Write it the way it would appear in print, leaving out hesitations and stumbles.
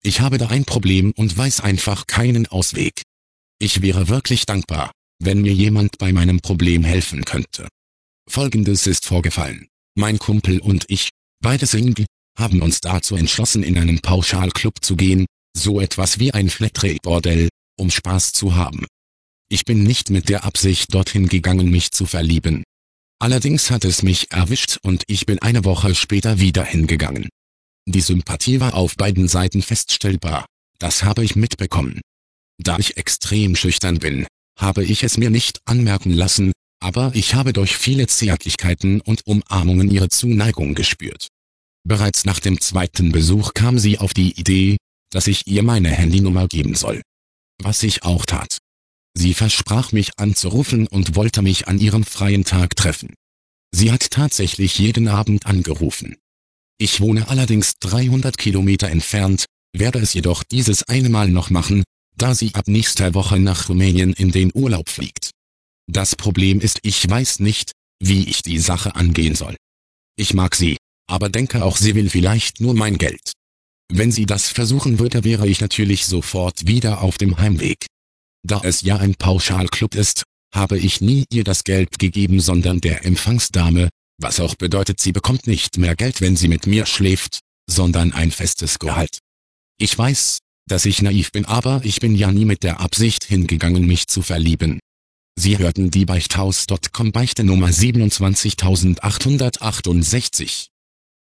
Ich habe da ein Problem und weiß einfach keinen Ausweg. Ich wäre wirklich dankbar, wenn mir jemand bei meinem Problem helfen könnte. Folgendes ist vorgefallen. Mein Kumpel und ich, beide Single, haben uns dazu entschlossen, in einen Pauschalclub zu gehen, so etwas wie ein Flatrate-Bordell, um Spaß zu haben. Ich bin nicht mit der Absicht dorthin gegangen, mich zu verlieben. Allerdings hat es mich erwischt und ich bin eine Woche später wieder hingegangen. Die Sympathie war auf beiden Seiten feststellbar, das habe ich mitbekommen. Da ich extrem schüchtern bin, habe ich es mir nicht anmerken lassen, aber ich habe durch viele Zärtlichkeiten und Umarmungen ihre Zuneigung gespürt. Bereits nach dem zweiten Besuch kam sie auf die Idee, dass ich ihr meine Handynummer geben soll. Was ich auch tat. Sie versprach mich anzurufen und wollte mich an ihrem freien Tag treffen. Sie hat tatsächlich jeden Abend angerufen. Ich wohne allerdings 300 Kilometer entfernt, werde es jedoch dieses eine Mal noch machen, da sie ab nächster Woche nach Rumänien in den Urlaub fliegt. Das Problem ist, ich weiß nicht, wie ich die Sache angehen soll. Ich mag sie, aber denke auch, sie will vielleicht nur mein Geld. Wenn sie das versuchen würde, wäre ich natürlich sofort wieder auf dem Heimweg. Da es ja ein Pauschalclub ist, habe ich nie ihr das Geld gegeben, sondern der Empfangsdame, was auch bedeutet, sie bekommt nicht mehr Geld, wenn sie mit mir schläft, sondern ein festes Gehalt. Ich weiß, dass ich naiv bin, aber ich bin ja nie mit der Absicht hingegangen, mich zu verlieben. Sie hörten die Beichthaus.com Beichte Nummer 27868.